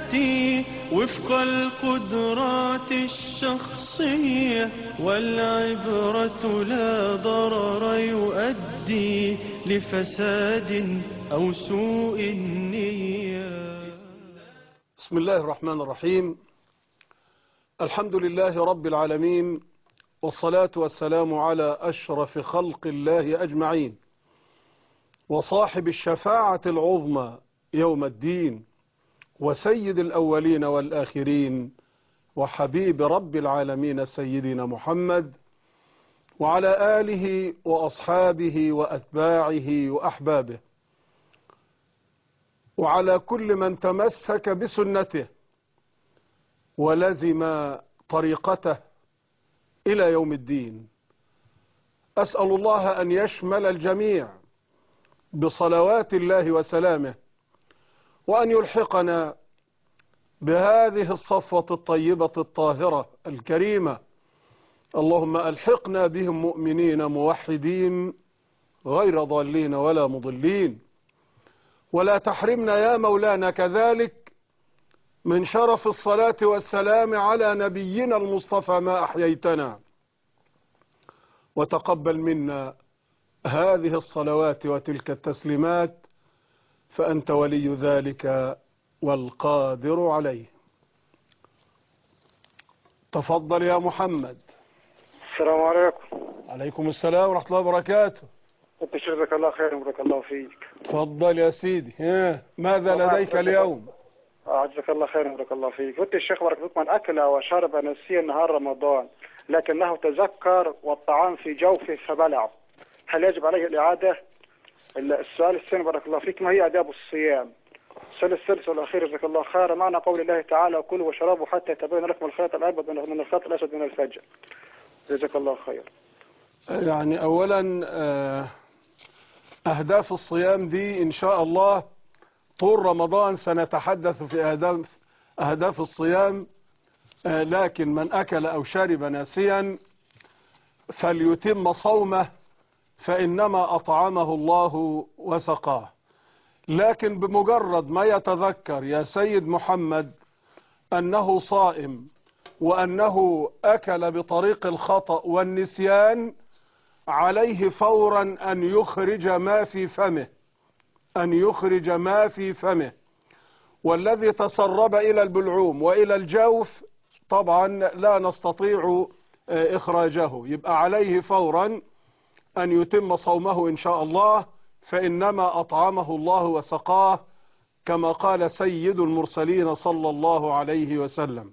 يأتي وفق القدرات الشخصية، والعبرة لا ضرر يؤدي لفساد أو سوء النية. بسم الله الرحمن الرحيم. الحمد لله رب العالمين، والصلاة والسلام على أشرف خلق الله أجمعين، وصاحب الشفاعة العظمى يوم الدين، وسيد الأولين والآخرين، وحبيب رب العالمين سيدنا محمد، وعلى آله وأصحابه وأتباعه وأحبابه، وعلى كل من تمسك بسنته ولزم طريقته إلى يوم الدين. أسأل الله أن يشمل الجميع بصلوات الله وسلامه، وأن يلحقنا بهذه الصفوة الطيبة الطاهرة الكريمة. اللهم ألحقنا بهم مؤمنين موحدين غير ضالين ولا مضلين، ولا تحرمنا يا مولانا كذلك من شرف الصلاة والسلام على نبينا المصطفى ما أحييتنا، وتقبل منا هذه الصلوات وتلك التسليمات، فأنت ولي ذلك والقادر عليه. تفضل يا محمد. السلام عليكم. عليكم السلام ورحمة الله وبركاته. انت جزاك الله خير وبارك الله فيك. تفضل يا سيدي. ماذا لديك اليوم؟ جزاك الله خير وبارك الله فيك. قلت الشيخ بارك فيك: من أكل وشرب نسيا نهار رمضان لكن له تذكر والطعام في جوفه فبلع، هل يجب عليه الإعادة؟ السؤال الثاني بارك الله فيك: ما هي آداب الصيام؟ السؤال الثالث والأخير جزاك الله خير: معنى قول الله تعالى: كلوا واشربوا حتى يتبين لكم الخيط الأبيض من الخيط الأسود من الفجر؟ جزاك الله خير. يعني أولا أهداف الصيام دي إن شاء الله طول رمضان سنتحدث في أهداف الصيام، لكن من أكل أو شرب ناسيا فليتم صومه فإنما أطعمه الله وسقاه. لكن بمجرد ما يتذكر يا سيد محمد أنه صائم وأنه أكل بطريق الخطأ والنسيان، عليه فورا أن يخرج ما في فمه، والذي تسرب إلى البلعوم وإلى الجوف طبعا لا نستطيع إخراجه، يبقى عليه فورا أن يتم صومه إن شاء الله، فإنما أطعمه الله وسقاه كما قال سيد المرسلين صلى الله عليه وسلم.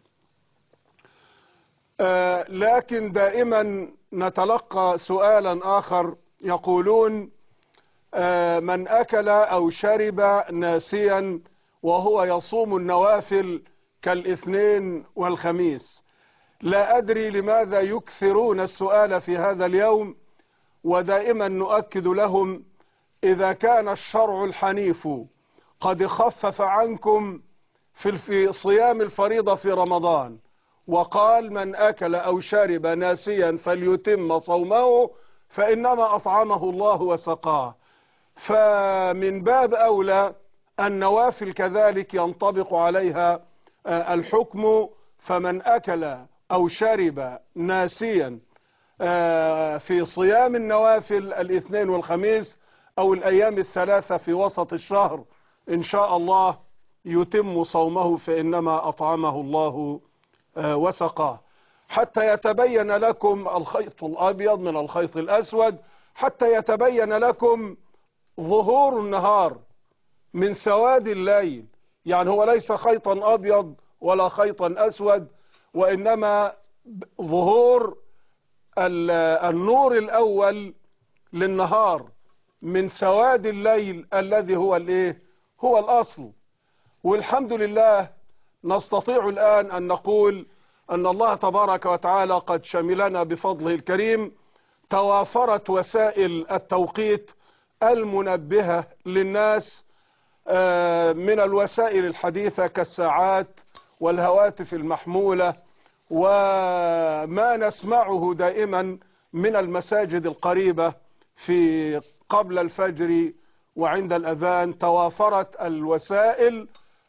لكن دائما نتلقى سؤالا آخر، يقولون من أكل أو شرب ناسيا وهو يصوم النوافل كالاثنين والخميس. لا أدري لماذا يكثرون السؤال في هذا اليوم، ودائما نؤكد لهم: إذا كان الشرع الحنيف قد خفف عنكم في صيام الفريضة في رمضان وقال من أكل أو شرب ناسيا فليتم صومه فإنما أطعمه الله وسقاه، فمن باب أولى النوافل كذلك ينطبق عليها الحكم. فمن أكل أو شرب ناسيا في صيام النوافل الاثنين والخميس أو الأيام الثلاثة في وسط الشهر إن شاء الله يتم صومه فإنما أطعمه الله وسقاه، حتى يتبين لكم الخيط الأبيض من الخيط الأسود، حتى يتبين لكم ظهور النهار من سواد الليل. يعني هو ليس خيطا أبيض ولا خيطا أسود، وإنما ظهور النور الأول للنهار من سواد الليل الذي هو هو الأصل. والحمد لله نستطيع الآن أن نقول أن الله تبارك وتعالى قد شملنا بفضله الكريم. توافرت وسائل التوقيت المنبهة للناس من الوسائل الحديثة كالساعات والهواتف المحمولة، وما نسمعه دائما من المساجد القريبة في قبل الفجر وعند الأذان. توافرت الوسائل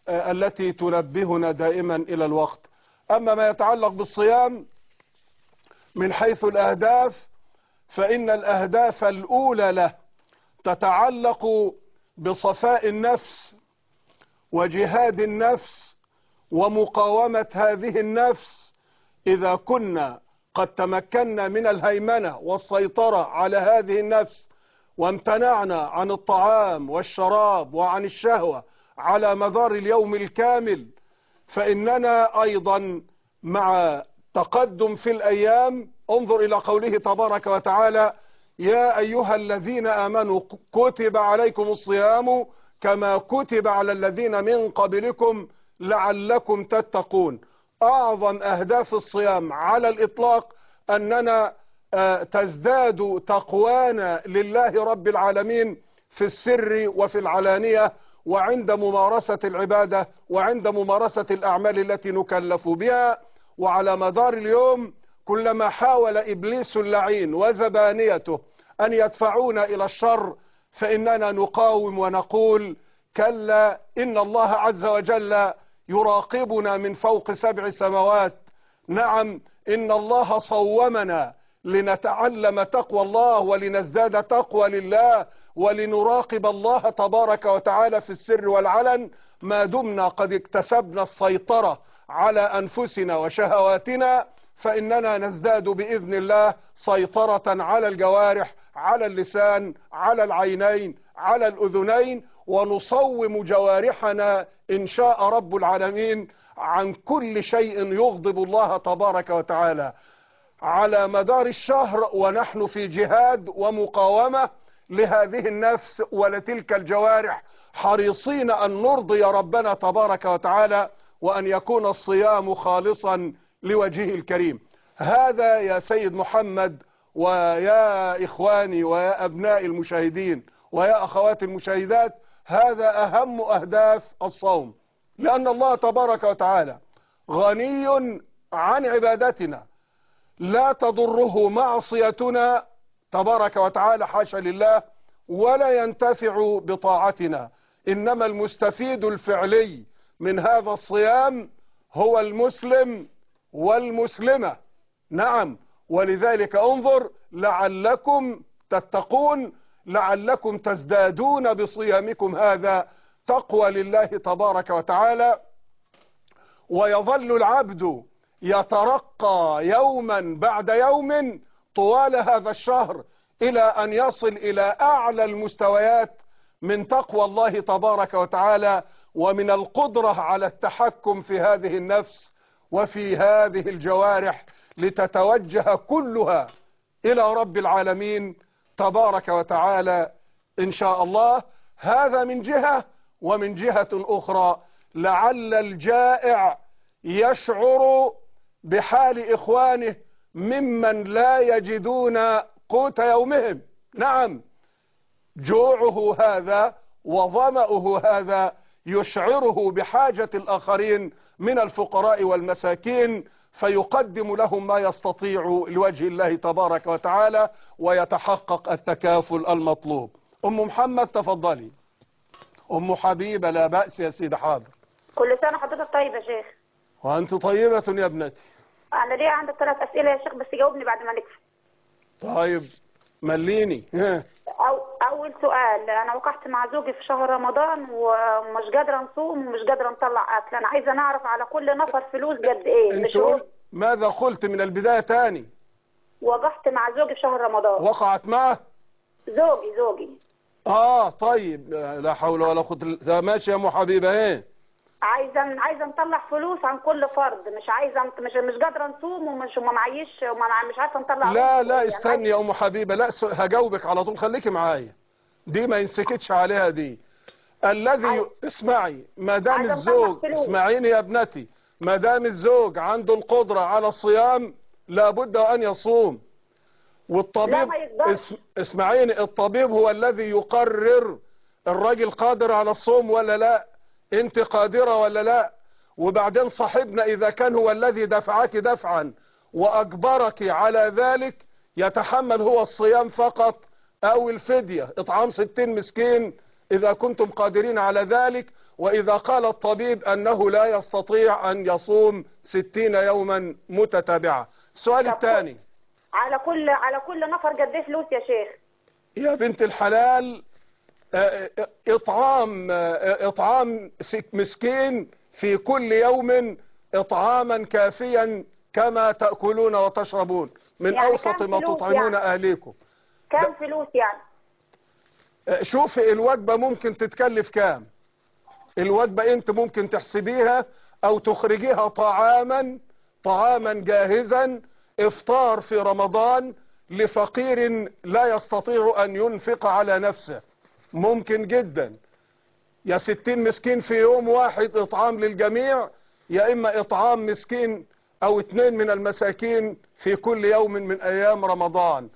التي تنبهنا دائما إلى الوقت. أما ما يتعلق بالصيام من حيث الأهداف، فإن الأهداف الأولى له تتعلق بصفاء النفس وجهاد النفس ومقاومة هذه النفس. إذا كنا قد تمكنا من الهيمنة والسيطرة على هذه النفس وامتنعنا عن الطعام والشراب وعن الشهوة على مدار اليوم الكامل، فإننا أيضا مع تقدم في الأيام، انظر إلى قوله تبارك وتعالى: يا أيها الذين آمنوا كتب عليكم الصيام كما كتب على الذين من قبلكم لعلكم تتقون. أعظم أهداف الصيام على الإطلاق أننا تزداد تقوانا لله رب العالمين في السر وفي العلانية، وعند ممارسة العبادة وعند ممارسة الأعمال التي نكلف بها. وعلى مدار اليوم كلما حاول إبليس اللعين وزبانيته أن يدفعونا إلى الشر، فإننا نقاوم ونقول: كلا، إن الله عز وجل يراقبنا من فوق 7 سماوات. نعم، إن الله صومنا لنتعلم تقوى الله ولنزداد تقوى لله ولنراقب الله تبارك وتعالى في السر والعلن، ما دمنا قد اكتسبنا السيطرة على أنفسنا وشهواتنا، فإننا نزداد بإذن الله سيطرة على الجوارح، على اللسان، على العينين، على الأذنين، ونصوم جوارحنا إن شاء رب العالمين عن كل شيء يغضب الله تبارك وتعالى على مدار الشهر، ونحن في جهاد ومقاومة لهذه النفس ولتلك الجوارح، حريصين أن نرضي ربنا تبارك وتعالى وأن يكون الصيام خالصا لوجهه الكريم. هذا يا سيد محمد ويا إخواني ويا أبناء المشاهدين ويا أخوات المشاهدات، هذا أهم أهداف الصوم، لأن الله تبارك وتعالى غني عن عبادتنا، لا تضره معصيتنا تبارك وتعالى، حاشا لله، ولا ينتفع بطاعتنا. إنما المستفيد الفعلي من هذا الصيام هو المسلم والمسلمة. نعم، ولذلك انظر: لعلكم تتقون، لعلكم تزدادون بصيامكم هذا تقوى لله تبارك وتعالى. ويظل العبد يترقى يوما بعد يوم طوال هذا الشهر إلى أن يصل إلى أعلى المستويات من تقوى الله تبارك وتعالى ومن القدرة على التحكم في هذه النفس وفي هذه الجوارح، لتتوجه كلها إلى رب العالمين تبارك وتعالى إن شاء الله. هذا من جهة، ومن جهة أخرى لعل الجائع يشعر بحال إخوانه ممن لا يجدون قوت يومهم. نعم، جوعه هذا وظمأه هذا يشعره بحاجة الآخرين من الفقراء والمساكين، فيقدم لهم ما يستطيع لوجه الله تبارك وتعالى، ويتحقق التكافل المطلوب. أم محمد تفضلي. أم حبيبة لا بأس يا سيدي. حاضر. كل سنة حضرتك طيب يا شيخ. وأنت طيبة يا ابنتي. أنا ليه عندك 3 أسئلة يا شيخ، بس جاوبني بعد ما نكفي. طيب مليني. أول سؤال: أنا وقعت مع زوجي في شهر رمضان ومش قادرة نصوم ومش قادرة نطلع أكل. أنا عايزة نعرف على كل نفر فلوس قد إيه. مش ماذا قلت من البداية تاني؟ وقعت مع زوجي في شهر رمضان. وقعت معه؟ زوجي. طيب، لا حول ولا قوة. ماشي يا ام حبيبة. ايه؟ عايزه نطلع فلوس عن كل فرد. مش قادره نصوم ومش معيش مش عارفه نطلع. لا استني يا ام حبيبه، لا هجاوبك على طول، خليكي معايا، دي ما ينسكتش عليها دي. الذي اسمعي، ما دام الزوج، اسمعيني يا ابنتي، ما دام الزوج عنده القدره على الصيام لابد ان يصوم. والطبيب اسمعيني، الطبيب هو الذي يقرر الراجل قادر على الصوم ولا لا، انت قادرة ولا لا. وبعدين صاحبنا اذا كان هو الذي دفعك دفعا واجبرك على ذلك يتحمل هو الصيام فقط او الفدية، اطعام 60 مسكين اذا كنتم قادرين على ذلك، وإذا قال الطبيب أنه لا يستطيع أن يصوم 60 يوما متتابعة. السؤال الثاني، على كل نفر قد ايه فلوس يا شيخ؟ يا بنت الحلال، إطعام مسكين في كل يوم إطعاما كافيا كما تأكلون وتشربون من يعني أوسط ما تطعمون يعني أهليكم. كم فلوس يعني؟ شوفي الوجبة ممكن تتكلف كام. الوجبة انت ممكن تحسبيها او تخرجيها طعاما جاهزا، افطار في رمضان لفقير لا يستطيع ان ينفق على نفسه، ممكن جدا. يا 60 مسكين في يوم واحد اطعام للجميع، يا اما اطعام مسكين او 2 من المساكين في كل يوم من ايام رمضان.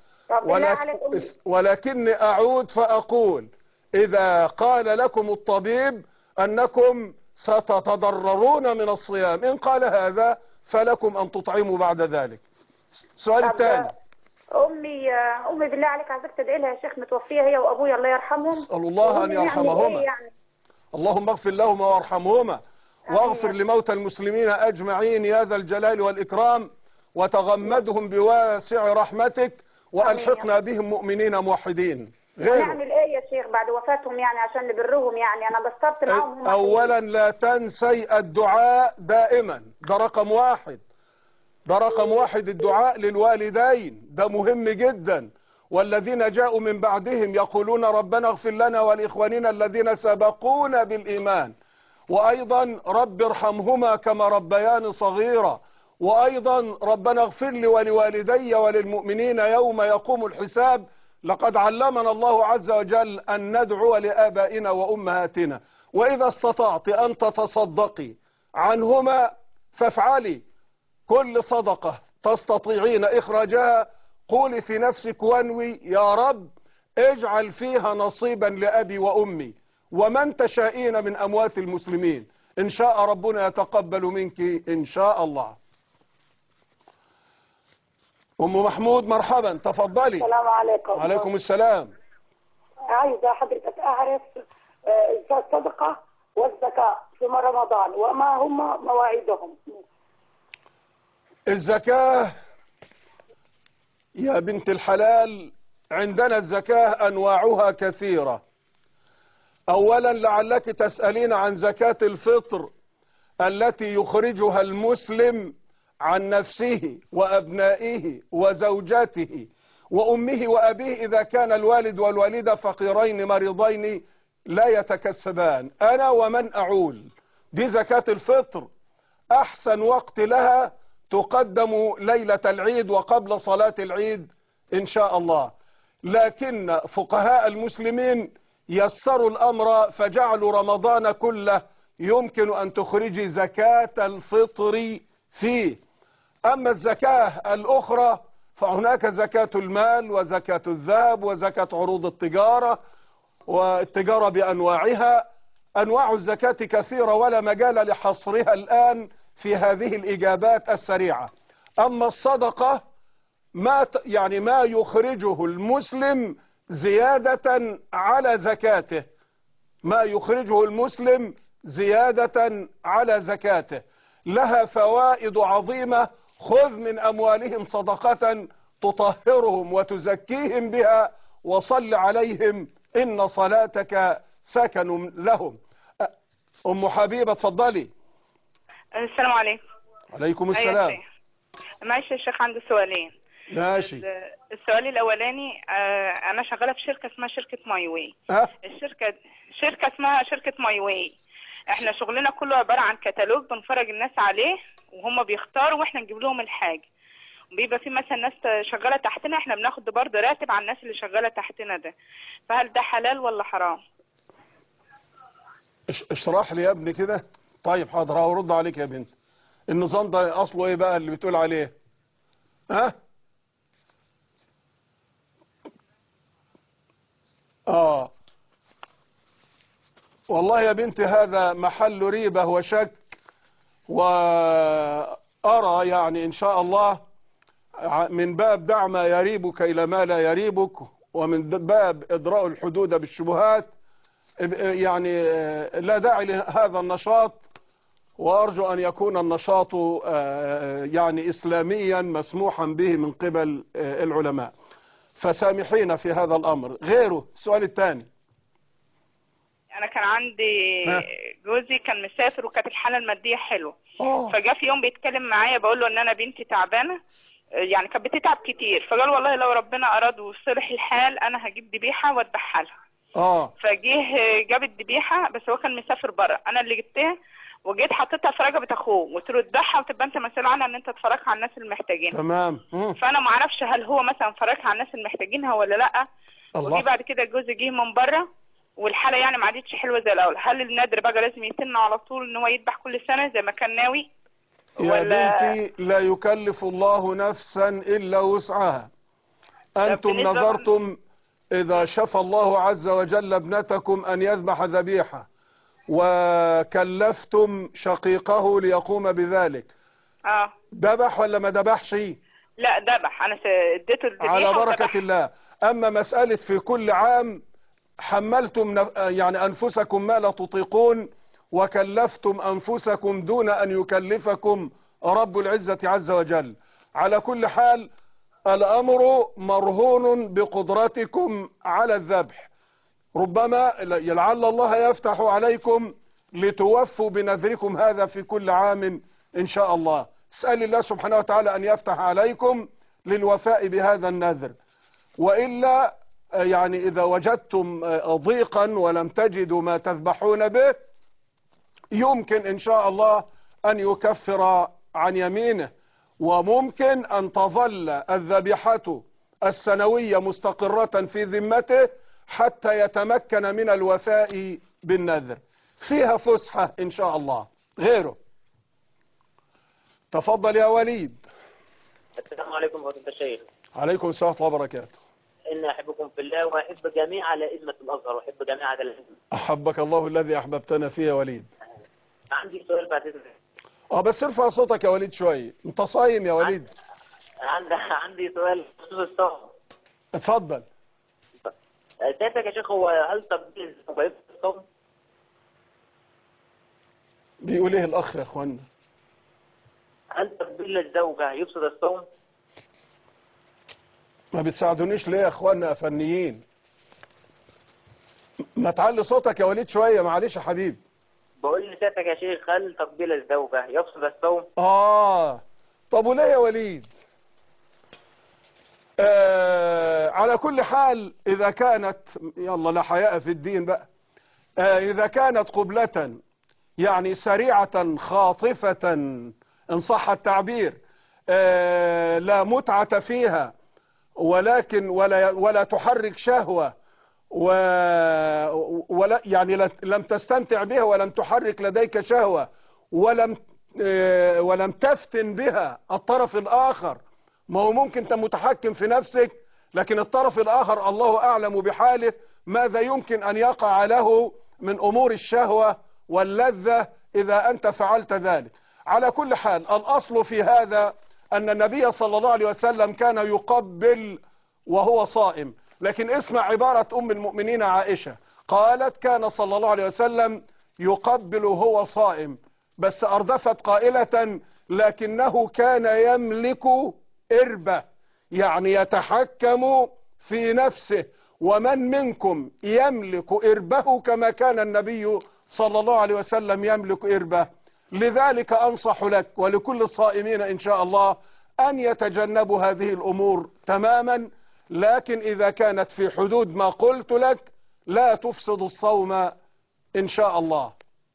ولكني اعود فاقول، اذا قال لكم الطبيب انكم ستتضررون من الصيام، ان قال هذا فلكم ان تطعموا بعد ذلك. السؤال الثاني، امي بالله عليك عايزك تدعي لها يا شيخ، متوفيه هي وابويا الله يرحمهم. اسال الله ان يرحمهما. يعني اللهم اغفر لهما وارحمهما، واغفر لموتى المسلمين اجمعين يا ذا الجلال والاكرام، وتغمدهم بواسع رحمتك، والحقنا بهم مؤمنين موحدين. نعمل ايه يا شيخ بعد وفاتهم يعني عشان نبرهم؟ يعني انا بسترت معاهم. اولا لا تنسي الدعاء دائما، ده رقم واحد. الدعاء للوالدين ده مهم جدا. والذين جاءوا من بعدهم يقولون ربنا اغفر لنا ولاخواننا الذين سبقونا بالايمان، وايضا رب ارحمهما كما ربياني صغيرا، وايضا ربنا اغفر لي ولوالدي وللمؤمنين يوم يقوم الحساب. لقد علمنا الله عز وجل ان ندعو لآبائنا وامهاتنا، واذا استطعت ان تتصدقي عنهما فافعلي. كل صدقة تستطيعين اخراجها قولي في نفسك وانوي يا رب اجعل فيها نصيبا لأبي وأمي ومن تشائين من أموات المسلمين، إن شاء ربنا يتقبل منك إن شاء الله. أم محمود مرحبا، تفضلي. السلام عليكم. وعليكم السلام. عايزة حضرتك أعرف الصدقة والزكاة في رمضان وما هم مواعيدهم. الزكاة يا بنت الحلال، عندنا الزكاة أنواعها كثيرة. أولا لعلك تسألين عن زكاة الفطر التي يخرجها المسلم عن نفسه وأبنائه وزوجته وأمه وأبيه إذا كان الوالد والوالدة فقيرين مريضين لا يتكسبان. أنا ومن أعول، دي زكاة الفطر. أحسن وقت لها تقدم ليلة العيد وقبل صلاة العيد إن شاء الله. لكن فقهاء المسلمين يسروا الأمر فجعلوا رمضان كله يمكن أن تخرجي زكاة الفطر فيه. أما الزكاة الأخرى فهناك زكاة المال وزكاة الذهب وزكاة عروض التجارة والتجارة بأنواعها. أنواع الزكاة كثيرة ولا مجال لحصرها الآن في هذه الإجابات السريعة. أما الصدقة ما يخرجه المسلم زيادة على زكاته، ما يخرجه المسلم زيادة على زكاته، لها فوائد عظيمة. خذ من أموالهم صدقة تطهرهم وتزكيهم بها وصل عليهم إن صلاتك سكن لهم. أم حبيبة تفضلي. السلام عليكم. عليكم السلام. معلش يا شيخ عندي سؤالين. ماشي. السؤال الاولاني، انا شغاله في شركه اسمها شركه ماي واي. شركه اسمها شركه ماي واي. احنا شغلنا كله عباره عن كتالوج بنفرج الناس عليه وهم بيختاروا واحنا نجيب لهم الحاجه. بيبقى في مثلا ناس شغاله تحتنا احنا بناخد برضه راتب على الناس اللي شغاله تحتنا ده، فهل ده حلال ولا حرام؟ اشرح لي يا ابني كده. طيب حاضر هرد عليك يا بنت. النظام ده اصله ايه بقى اللي بتقول عليه؟ والله يا بنتي هذا محل ريبة وشك، وأرى يعني إن شاء الله من باب دع ما يريبك إلى ما لا يريبك، ومن باب إدراء الحدود بالشبهات، يعني لا داعي لهذا النشاط، وأرجو أن يكون النشاط يعني إسلاميا مسموحا به من قبل العلماء، فسامحينا في هذا الأمر. غيره السؤال الثاني. انا كان عندي جوزي كان مسافر وكانت الحاله الماديه حلوه، فجاء في يوم بيتكلم معايا بقول له ان انا بنتي تعبانه، يعني كانت بتتعب كتير، فقال والله لو ربنا اراد وصلح الحال انا هجيب ذبيحه واذبحها لها. فجه جاب الذبيحه، بس هو كان مسافر بره، انا اللي جبتها وجيت حطيتها في رقبه اخوه وقلت له اذبحها وتبقى انت مسؤول عنها ان انت تفرجها على الناس المحتاجين. تمام. فانا ما اعرفش هل هو مثلا فرجها على الناس المحتاجينها ولا لا. وجي بعد كده جوزي جه من بره والحاله يعني ما عادتش حلوه زي الاول. هل النذر بقى لازم يتم على طول ان هو يذبح كل سنه زي ما كان ناوي؟ يا بنتي لا يكلف الله نفسا الا وسعها. انتم نذرتم اذا شفى الله عز وجل ابنتكم ان يذبح ذبيحه وكلفتم شقيقه ليقوم بذلك، ذبح ولا ما ذبحش؟ لا ذبح، انا اديته الذبيحه على بركه الله. اما مساله في كل عام حملتم يعني أنفسكم ما لا تطيقون وكلفتم أنفسكم دون أن يكلفكم رب العزة عز وجل. على كل حال الأمر مرهون بقدرتكم على الذبح، ربما لعل الله يفتح عليكم لتوفوا بنذركم هذا في كل عام إن شاء الله. اسأل الله سبحانه وتعالى أن يفتح عليكم للوفاء بهذا النذر، وإلا يعني إذا وجدتم ضيقا ولم تجدوا ما تذبحون به يمكن إن شاء الله أن يكفر عن يمينه، وممكن أن تظل الذبيحة السنوية مستقرة في ذمته حتى يتمكن من الوفاء بالنذر، فيها فسحة إن شاء الله. غيره تفضل يا وليد. السلام عليكم ورحمة الله الشيخ. عليكم السلام ورحمة الله وبركاته. إني أحبكم في الله وأحب جميع الأئمة الأزهر وأحب جميع الأئمة. أحبك الله الذي أحببتنا فيه يا وليد. عندي سؤال بعد إذنك. بس ارفع صوتك يا وليد شوية، أنت صايم يا وليد. عندي سؤال بخصوص الصوم. اتفضل. سيادتك يا شيخ، هو هل تبديل الصوم؟ بيقول إيه الأخ يا إخوانا؟ هل تبديل الزوجة يفسد الصوم؟ ما بتساعدونيش ليه يا اخوانا فنيين؟ ما تعلي صوتك يا وليد شوية، معلش يا حبيبي. بقول لسيادتك يا شيخ، هل تقبيل الزوجة يفسد الصوم؟ طب وليه يا وليد؟ على كل حال إذا كانت، يلا لا حياء في الدين بقى، إذا كانت قبلة يعني سريعة خاطفة إن صح التعبير، لا متعة فيها ولكن ولا تحرك شهوة ولا يعني لم تستمتع بها ولم تحرك لديك شهوة ولم تفتن بها الطرف الآخر. ما هو ممكن انت متحكم في نفسك لكن الطرف الآخر الله أعلم بحاله ماذا يمكن أن يقع له من أمور الشهوة واللذة إذا أنت فعلت ذلك. على كل حال الأصل في هذا أن النبي صلى الله عليه وسلم كان يقبل وهو صائم، لكن اسمع عبارة أم المؤمنين عائشة، قالت كان صلى الله عليه وسلم يقبل وهو صائم، بس أردفت قائلة لكنه كان يملك إربة، يعني يتحكم في نفسه. ومن منكم يملك إربه كما كان النبي صلى الله عليه وسلم يملك إربه؟ لذلك أنصح لك ولكل الصائمين إن شاء الله أن يتجنبوا هذه الأمور تماما، لكن إذا كانت في حدود ما قلت لك لا تفسد الصوم إن شاء الله.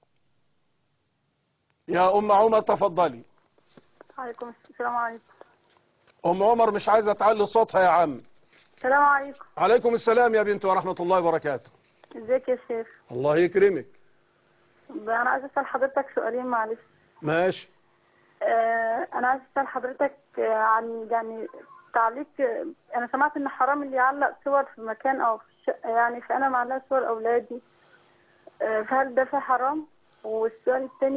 يا أم عمر تفضلي. عليكم السلام. عليكم. أم عمر مش عايزة تعلي صوتها يا عم. السلام عليكم. عليكم السلام يا بنت ورحمة الله وبركاته. ازيك يا شيخ؟ الله يكرمك. أنا عايز أسأل حضرتك سؤالين معلش. ماشي. أنا عايز أسأل حضرتك عن يعني تعليق. أنا سمعت إن حرام اللي يعلق صور في مكان أو في الشقة يعني، فأنا معلقة صور أولادي، فهل ده في حرام؟ والسؤال الثاني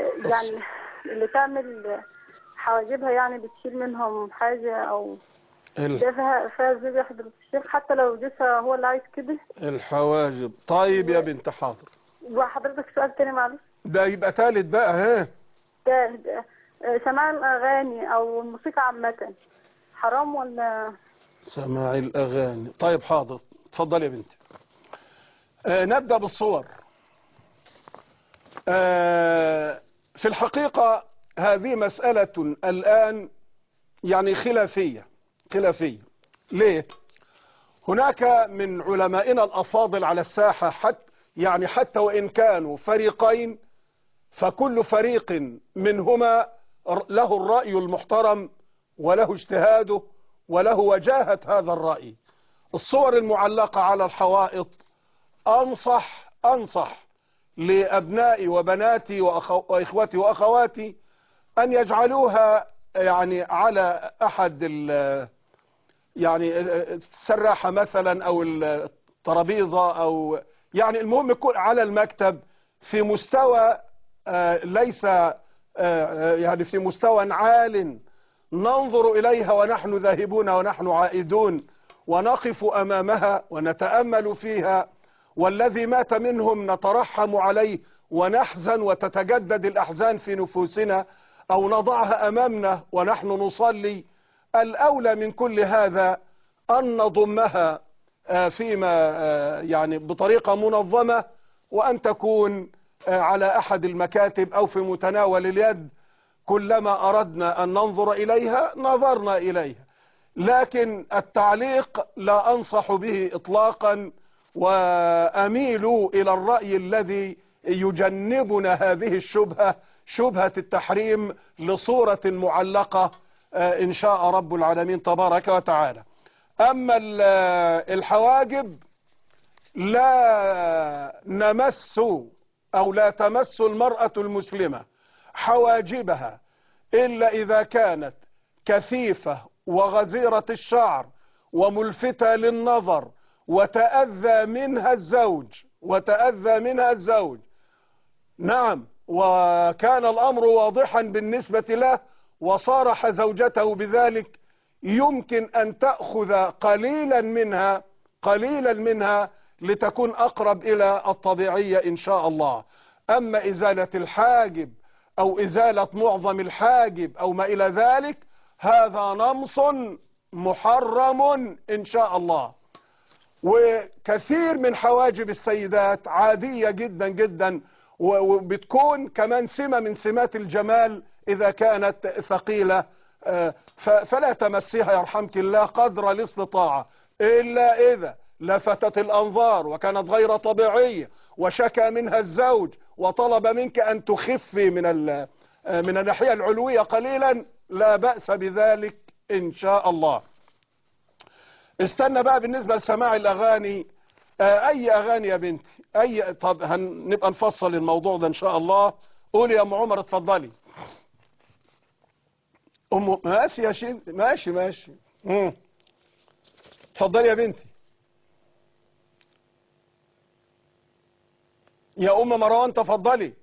يعني اللي تعمل حواجبها يعني بتشيل منهم حاجة أو ده فيها زوج يا حضرة الشيخ حتى لو جوزها هو اللي عايز كده. الحواجب. طيب يا بنت حاضر. وحضرتك سؤال تاني معلش. ده يبقى تالت بقى. ها ده سماع الأغاني أو الموسيقى عامة حرام ولا؟ سماع الأغاني. طيب حاضر، اتفضل يا بنتي. نبدأ بالصور. في الحقيقة هذه مسألة الآن يعني خلافية. ليه؟ هناك من علمائنا الأفاضل على الساحة حتى وإن كانوا فريقين، فكل فريق منهما له الرأي المحترم وله اجتهاده وله وجاهة هذا الرأي. الصور المعلقة على الحوائط أنصح لأبنائي وبناتي وإخوتي وأخواتي أن يجعلوها يعني على أحد يعني السراحة مثلا أو الترابيزة، أو يعني المهم يكون على المكتب في مستوى ليس يعني في مستوى عال ننظر إليها ونحن ذاهبون ونحن عائدون، ونقف أمامها ونتأمل فيها، والذي مات منهم نترحم عليه ونحزن وتتجدد الأحزان في نفوسنا، أو نضعها أمامنا ونحن نصلي. الأولى من كل هذا أن نضمها فيما يعني بطريقة منظمة، وأن تكون على أحد المكاتب أو في متناول اليد. كلما أردنا أن ننظر إليها نظرنا إليها، لكن التعليق لا أنصح به إطلاقا، وأميل إلى الرأي الذي يجنبنا هذه الشبهة، شبهة التحريم لصورة معلقة إن شاء رب العالمين تبارك وتعالى. أما الحواجب لا نمس أو لا تمس المرأة المسلمة حواجبها إلا إذا كانت كثيفة وغزيرة الشعر وملفتة للنظر وتأذى منها الزوج. نعم، وكان الأمر واضحا بالنسبة له وصارح زوجته بذلك، يمكن أن تأخذ قليلا منها لتكون أقرب إلى الطبيعية إن شاء الله. أما إزالة الحاجب أو إزالة معظم الحاجب أو ما إلى ذلك، هذا نمص محرم إن شاء الله. وكثير من حواجب السيدات عادية جدا جدا، وبتكون كمان سمة من سمات الجمال إذا كانت ثقيلة، فلا تمسيها يرحمك الله قدر الاستطاعة، إلا إذا لفتت الأنظار وكانت غير طبيعية وشكى منها الزوج وطلب منك أن تخفي من الناحية العلوية قليلا، لا بأس بذلك إن شاء الله. استنى بقى بالنسبة لسماع الأغاني. أي أغاني يا بنتي؟ طب هنبقى نفصل الموضوع ده إن شاء الله. قولي يا أم عمر، اتفضلي. ماشي يا شيخ، ماشي. اتفضلي يا بنتي. يا أم مروان تفضلي.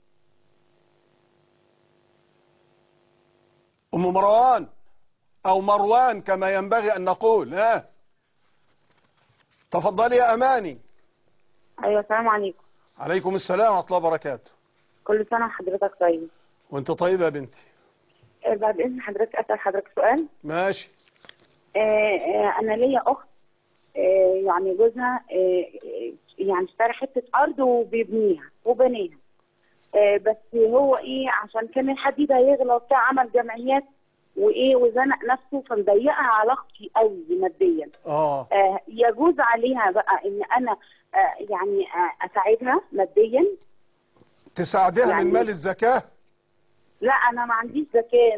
أم مروان أو مروان كما ينبغي أن نقول. تفضلي يا أماني. أيوة، السلام عليكم. عليكم السلام ورحمة الله وبركاته. كل سنة وحضرتك طيب. وانت طيبة يا بنتي. بعد إذن حضرتك أسأل حضرتك سؤال. ماشي. أنا ليا أخت يعني جوزها يعني اشترى حتة أرض وبيبنيها وبنيها، بس هو عشان كان الحديد هيغلى وبتاع عمل جمعيات وزنق نفسه، فمضيقها على اختي قوي ماديا. يجوز عليها بقى ان انا يعني اساعدها ماديا؟ تساعدها يعني من مال الزكاة؟ لا، انا ما عنديش زكاة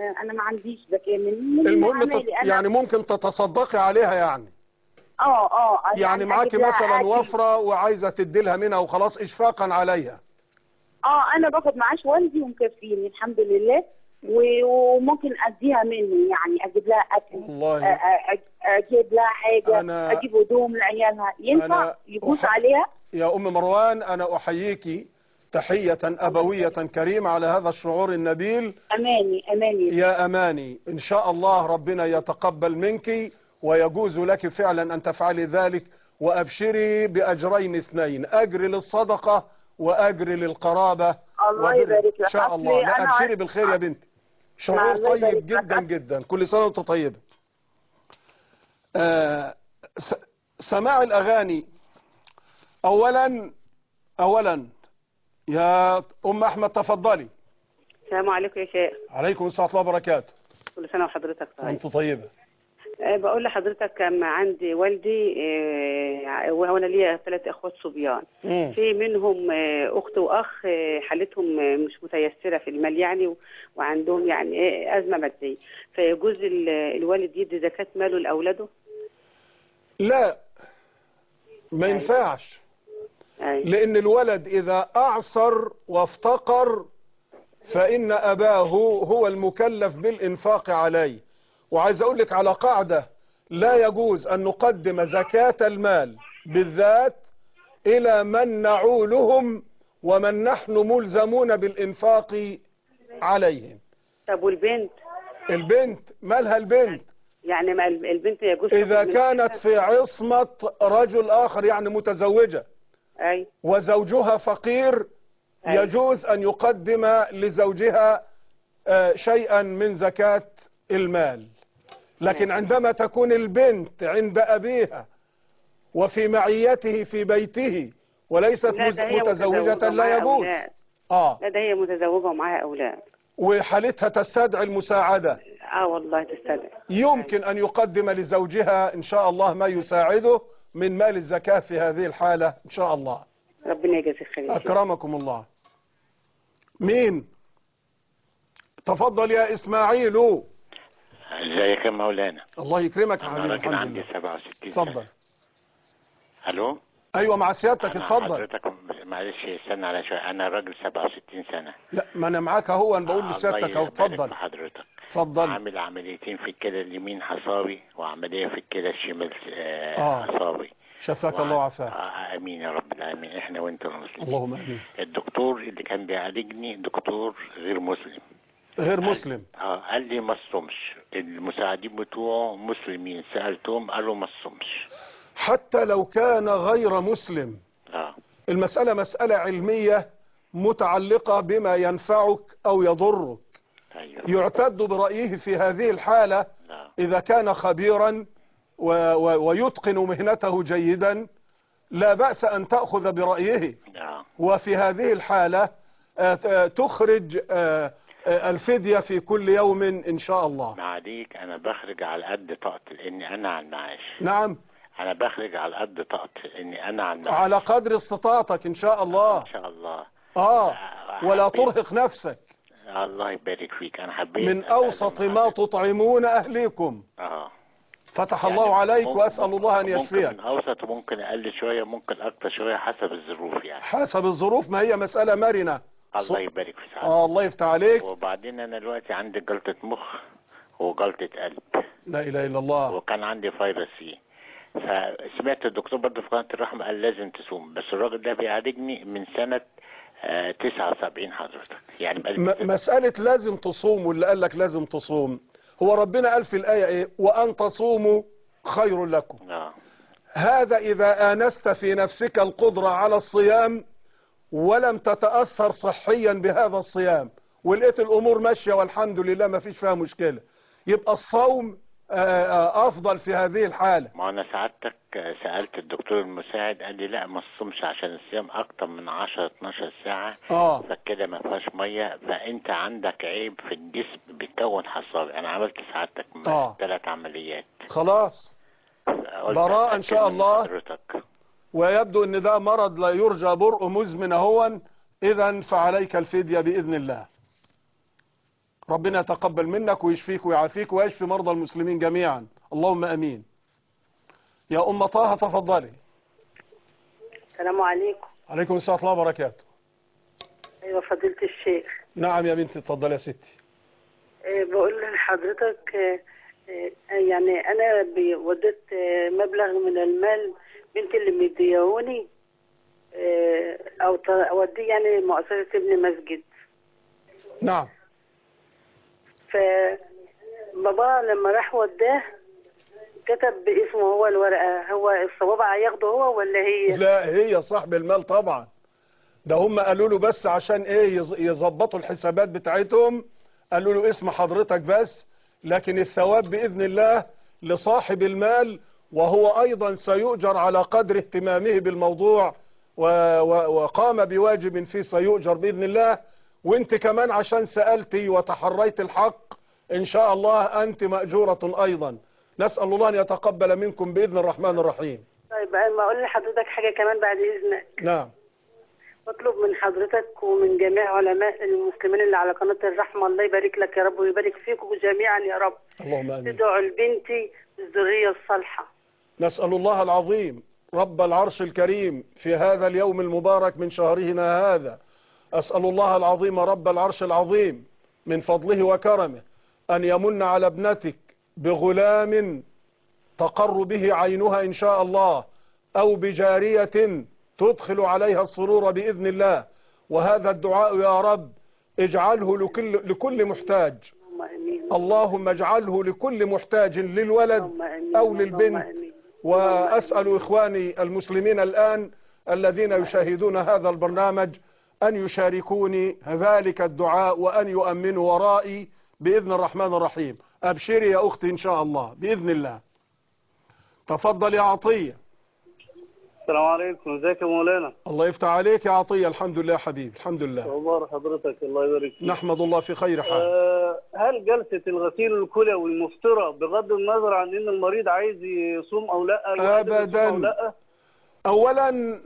من المهم يعني ممكن تتصدقي عليها يعني. يعني معاكي مثلا وفرة وعايزة تدي لها منها وخلاص اشفاقا عليها. انا باخد معاش والدي ومكفيني الحمد لله، وممكن اديها منه، يعني اجيب لها اكل والله، اجيب لها حاجه، اجيب هدوم لعيالها. ينفع يجوز عليها؟ يا ام مروان، انا احييكي تحية أبوية كريمة على هذا الشعور النبيل. أماني يا أماني، إن شاء الله ربنا يتقبل منك ويجوز لك فعلا أن تفعلي ذلك، وأبشري بأجرين اثنين، أجر للصدقة وأجر للقرابة. الله يبارك لك. إن شاء الله. لا أبشري بالخير يا بنتي، شعور طيب جدا جدا. كل سنة وأنت طيبة. سماع الأغاني أولا يا أم أحمد تفضلي. السلام عليكم يا شيخ. عليكم السلام ورحمة الله وبركاته. كل سنة وحضرتك طيب. وأنت طيبة. بقول لحضرتك كان عندي والدي وانا ليا 3 اخوات صبيان، في منهم اخت واخ حالتهم مش متيسره في المال يعني، وعندهم يعني ازمه ماديه، فيجوز الوالد يدي زكاه ماله لاولاده؟ لا، ما ينفعش. لأن الولد إذا أعسر وافتقر فإن أباه هو المكلف بالإنفاق عليه. وعايز أقول لك على قاعدة، لا يجوز أن نقدم زكاة المال بالذات إلى من نعولهم ومن نحن ملزمون بالإنفاق عليهم. طب والبنت؟ البنت مالها البنت؟ يعني ما البنت يجوز إذا كانت في عصمة رجل آخر، يعني متزوجة وزوجها فقير، يجوز أن يقدم لزوجها شيئا من زكاة المال. لكن عندما تكون البنت عند أبيها وفي معيته في بيته وليست متزوجة لا يجوز. لا، ده هي متزوجة ومعاها أولاد وحالتها تستدعي المساعدة. والله تستدعي. يمكن أن يقدم لزوجها إن شاء الله ما يساعده من مال الزكاة في هذه الحالة إن شاء الله. ربنا يجزيك خير. أكرمكم الله. مين؟ تفضل يا إسماعيل. ازيك يا مولانا؟ الله يكرمك يا حبيبي. انا راجل عندي 67 سنة. اتفضل. الو. ايوه مع سيادتك اتفضل. حضرتك معلش استنى على شويه، انا راجل 67 سنة. لا ما انا معاك اهو، انا بقول لسيادتك اهو. اتفضل حضرتك. اتفضل. عامل عمليتين في الكلى اليمين حصاوي، وعمليه في الكلى الشمال حصاوي. شفاك الله وعافاك. امين يا رب العالمين، احنا وانت المسلمين. اللهم امين. الدكتور اللي كان بيعالجني دكتور غير مسلم. غير مسلم؟ قال لي ما تصومش. المساعدين بتوعه مسلمين، سألتهم قالوا ما تصومش. حتى لو كان غير مسلم. المسألة مسألة علمية متعلقة بما ينفعك أو يضرك. يعتد برأيه في هذه الحالة إذا كان خبيرا ويتقن مهنته جيدا، لا بأس أن تأخذ برأيه. وفي هذه الحالة تخرج الفدية في كل يوم إن شاء الله. معليك أنا بخرج على قد طاقتي لأني أنا على المعاش. نعم، أنا بخرج على قد طاقتي لأني أنا على المعاش. على قدر استطاعتك إن شاء الله. إن شاء الله. ولا ترهق نفسك. الله يبارك فيك. أنا حبيت من أوسط ما تطعمون أهليكم. فتح يعني الله عليك، وأسأل الله أن يشفيك. ممكن أوسط وممكن أقل شوية، ممكن أكتر شوية، حسب الظروف يعني. حسب الظروف، ما هي مسألة مرنة. الله يبارك في سعادتك. الله يفتح عليك. وبعدين أنا دلوقتي عندي جلطة مخ وجلطة قلب. لا إله إلا الله. وكان عندي فيروس سي. فسمعت الدكتور برضه في قناة الرحمة قال لازم تصوم، بس الراجل ده بيعالجني من سنة 79 حضرتك يعني. مسألة لازم تصوم، واللي قال لك لازم تصوم هو ربنا قال في الآية إيه؟ وأن تصوموا خير لكم. هذا إذا آنست في نفسك القدرة على الصيام ولم تتأثر صحيا بهذا الصيام، ولقيت الأمور ماشية والحمد لله ما فيش فيها مشكلة، يبقى الصوم أفضل في هذه الحالة. ما أنا سعادتك سألت الدكتور المساعد قال لي لا ما تصومش عشان الصيام أكتر من 10-12 ساعة. فكده ما فيهاش مية، فأنت عندك عيب في الجسم بيكون حصاوي. أنا عملت سعادتك 3 عمليات. خلاص براء إن شاء الله. ويبدو ان ده مرض لا يرجى برء مزمن اهون، اذا فعليك الفدية باذن الله. ربنا يتقبل منك ويشفيك ويعافيك ويشفي مرضى المسلمين جميعا، اللهم امين. يا ام طه تفضلي. السلام عليكم. عليكم السلام ورحمة الله وبركاته. ايوه فضيلة الشيخ. نعم يا بنتي اتفضلي يا ستي. بقول لحضرتك يعني انا وديت مبلغ من المال بنتي اللي مديهوني، او اوديه يعني مؤسسه ابن مسجد. نعم. فبابا لما راح وداه كتب باسمه هو الورقه، هو الصواب هياخده هو ولا هي؟ لا هي صاحب المال طبعا. ده هم قالوا له بس عشان ايه يظبطوا الحسابات بتاعتهم، قالوا له اسم حضرتك بس، لكن الثواب بإذن الله لصاحب المال، وهو أيضا سيؤجر على قدر اهتمامه بالموضوع وقام بواجب فيه سيؤجر بإذن الله. وانت كمان عشان سألتي وتحريت الحق إن شاء الله أنت مأجورة أيضا. نسأل الله أن يتقبل منكم بإذن الرحمن الرحيم. طيب ما أقول لحضرتك حاجة كمان بعد إذنك. نعم. بطلب من حضرتك ومن جميع علماء المسلمين اللي على قناة الرحمة، الله يبارك لك يا رب ويبارك فيكم جميعا يا رب. اللهم آمين. تدعوا لبنتي بالذرية الصالحة. نسأل الله العظيم رب العرش الكريم في هذا اليوم المبارك من شهرنا هذا، أسأل الله العظيم رب العرش العظيم من فضله وكرمه أن يمن على ابنتك بغلام تقر به عينها إن شاء الله، أو بجارية تدخل عليها السرور بإذن الله. وهذا الدعاء يا رب اجعله لكل محتاج، اللهم اجعله لكل محتاج للولد أو للبنت. وأسأل إخواني المسلمين الآن الذين يشاهدون هذا البرنامج أن يشاركوني ذلك الدعاء وأن يؤمنوا ورائي بإذن الرحمن الرحيم. أبشري يا أختي إن شاء الله بإذن الله. تفضل يا عطية. السلام عليكم، ازيك يا مولانا؟ الله يفتح عليك يا عطية. الحمد لله حبيبي، الحمد لله. اخبار حضرتك؟ الله يبارك فيك. نحمد الله في خير حال. هل جلسة الغسيل الكلوي مفطرة بغض النظر عن ان المريض عايز يصوم او لا؟ ابدا. أو لا؟ اولا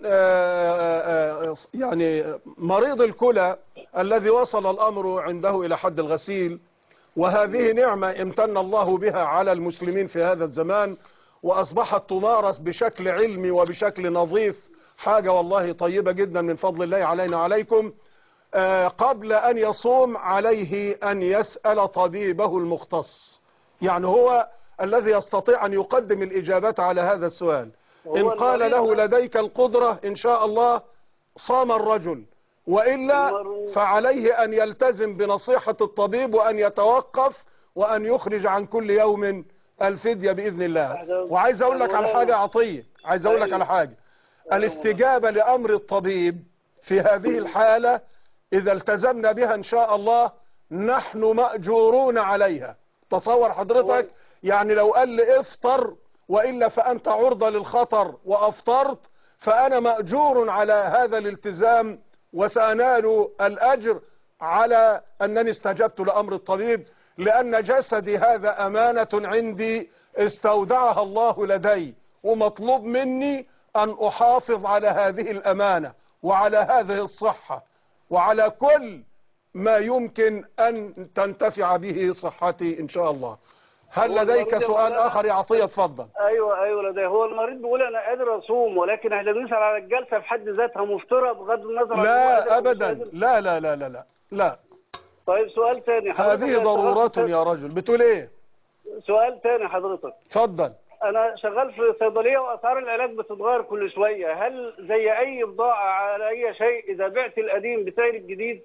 يعني مريض الكلى الذي وصل الامر عنده الى حد الغسيل، وهذه نعمة امتن الله بها على المسلمين في هذا الزمان، وأصبحت تمارس بشكل علمي وبشكل نظيف، حاجة والله طيبة جدا من فضل الله علينا وعليكم. قبل أن يصوم عليه أن يسأل طبيبه المختص، يعني هو الذي يستطيع أن يقدم الإجابات على هذا السؤال. إن قال له لديك القدرة إن شاء الله صام الرجل، وإلا فعليه أن يلتزم بنصيحة الطبيب وأن يتوقف وأن يخرج عن كل يوم الفدية بإذن الله. وعايز أقول لك على حاجة عطية، عايز أقول لك على حاجة. الاستجابة لأمر الطبيب في هذه الحالة إذا التزمنا بها إن شاء الله نحن مأجورون عليها. تصور حضرتك، يعني لو قال لي افطر وإلا فأنت عرضة للخطر وأفطرت، فأنا مأجور على هذا الالتزام وسأنال الأجر على أنني استجبت لأمر الطبيب، لأن جسدي هذا أمانة عندي استودعها الله لدي، ومطلوب مني أن أحافظ على هذه الأمانة وعلى هذه الصحة وعلى كل ما يمكن أن تنتفع به صحتي إن شاء الله. هل لديك سؤال آخر يا عطية؟ اتفضل. أيوة لدي. هو المريض بيقول أنا قادر أصوم، ولكن احنا بنسأل على الجلسة في حد ذاتها مفطرة بغض النظر عن لا أبدا، لا لا لا لا لا لا. طيب سؤال تاني حضرتك. هذه ضرورات يا رجل. بتقول ايه؟ سؤال تاني حضرتك. اتفضل. انا شغال في صيدليه واسعار العلاج بتتغير كل شويه، هل زي اي بضاعه على اي شيء اذا بعت القديم بسعر الجديد؟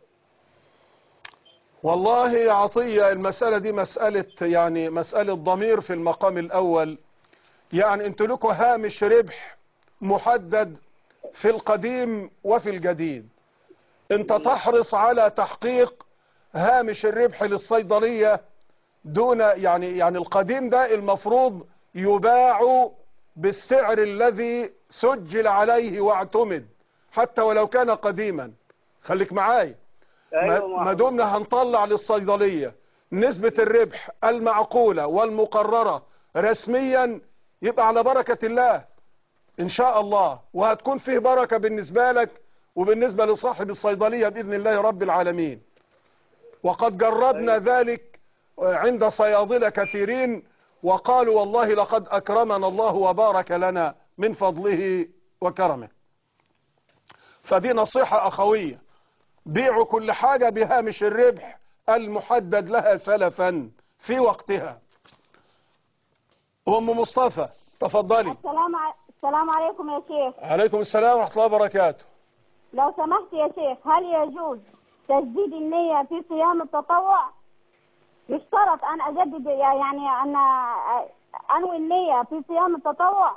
والله يا عطية المسألة دي مسألة يعني مسألة ضمير في المقام الأول. يعني انتوا لكم هامش ربح محدد في القديم وفي الجديد. انت تحرص على تحقيق هامش الربح للصيدلية دون يعني القديم ده المفروض يباع بالسعر الذي سجل عليه واعتمد حتى ولو كان قديما. خليك معايا. ما دمنا هنطلع للصيدلية نسبة الربح المعقولة والمقررة رسميا، يبقى على بركة الله إن شاء الله، وهتكون فيه بركة بالنسبة لك وبالنسبة لصاحب الصيدلية بإذن الله رب العالمين. وقد جربنا ذلك عند صيادلة كثيرين وقالوا والله لقد أكرمنا الله وبارك لنا من فضله وكرمه. فدي نصيحة أخوية، بيعوا كل حاجة بهامش الربح المحدد لها سلفا في وقتها. أم مصطفى تفضلي. السلام عليكم يا شيخ. عليكم السلام ورحمة الله وبركاته. لو سمحت يا شيخ، هل يجوز تجديد النية في صيام التطوع؟ يشترط أن أجدد يعني أن أنوي النية في صيام التطوع؟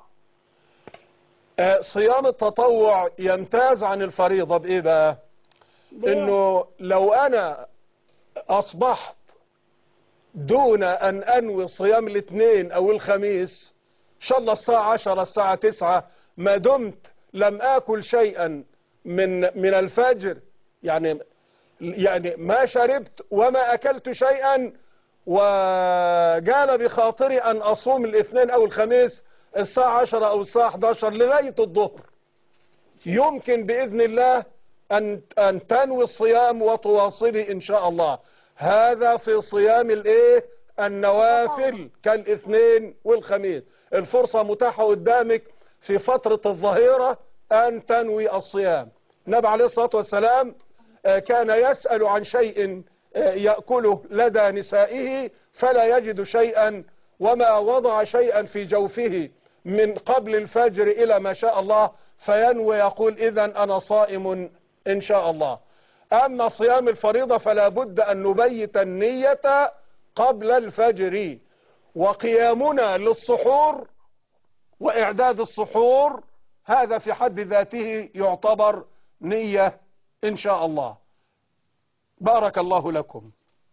صيام التطوع يمتاز عن الفريضة بإيه بقى؟ إنه لو أنا أصبحت دون أن أنوي صيام الاثنين أو الخميس، إن شاء الله الساعة 10 الساعة 9، ما دمت لم آكل شيئا من الفجر، يعني ما شربت وما أكلت شيئا، وجال بخاطري أن أصوم الاثنين أو الخميس الساعة 10 أو الساعة 11 لغاية الظهر، يمكن بإذن الله أن تنوي الصيام وتواصلي إن شاء الله. هذا في صيام النوافل كالاثنين والخميس. الفرصة متاحة قدامك في فترة الظهيرة أن تنوي الصيام. النبي عليه الصلاة والسلام كان يسأل عن شيء يأكله لدى نسائه فلا يجد شيئا، وما وضع شيئا في جوفه من قبل الفجر إلى ما شاء الله، فينوي يقول إذن أنا صائم إن شاء الله. أما صيام الفريضة فلا بد أن نبيت النية قبل الفجر، وقيامنا للسحور وإعداد السحور هذا في حد ذاته يعتبر نية إن شاء الله. بارك الله لكم.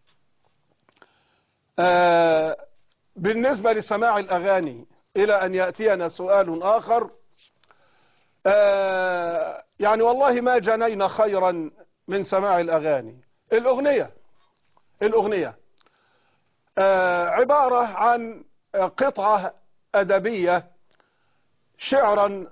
بالنسبة لسماع الأغاني إلى أن يأتينا سؤال آخر، يعني والله ما جنينا خيرا من سماع الأغاني. الأغنية عبارة عن قطعة أدبية، شعرا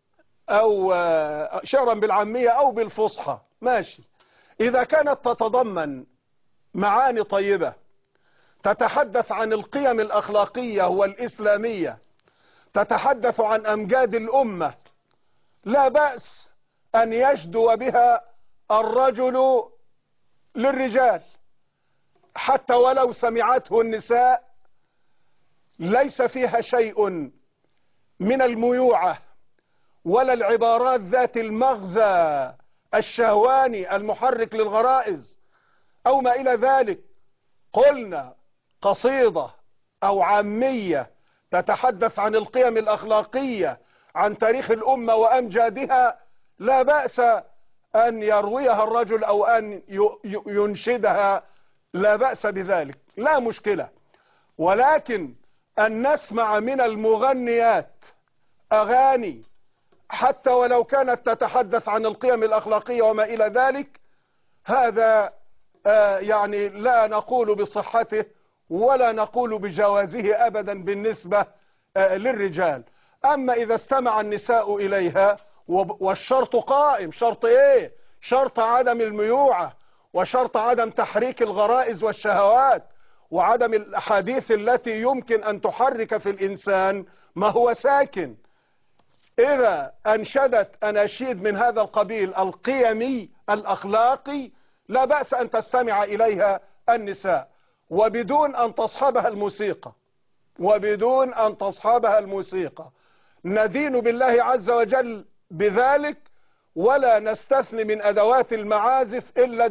بالعامية أو بالفصحى، ماشي، إذا كانت تتضمن معاني طيبة تتحدث عن القيم الأخلاقية والإسلامية، تتحدث عن أمجاد الأمة، لا بأس أن يشدو بها الرجل للرجال حتى ولو سمعته النساء، ليس فيها شيء من الميوعة ولا العبارات ذات المغزى الشهواني المحرك للغرائز أو ما إلى ذلك. قلنا قصيدة أو عامية تتحدث عن القيم الأخلاقية، عن تاريخ الأمة وأمجادها، لا بأس أن يرويها الرجل أو أن ينشدها، لا بأس بذلك، لا مشكلة. ولكن أن نسمع من المغنيات أغاني حتى ولو كانت تتحدث عن القيم الأخلاقية وما إلى ذلك، هذا يعني لا نقول بصحته ولا نقول بجوازه أبدا بالنسبة للرجال. أما إذا استمع النساء إليها، والشرط قائم، شرط إيه؟ شرط عدم الميوعة، وشرط عدم تحريك الغرائز والشهوات، وعدم الأحاديث التي يمكن أن تحرك في الإنسان ما هو ساكن. إذا أنشدت أناشيد من هذا القبيل القيمي الأخلاقي، لا بأس أن تستمع إليها النساء، وبدون أن تصحبها الموسيقى، ندين بالله عز وجل بذلك، ولا نستثني من أدوات المعازف إلا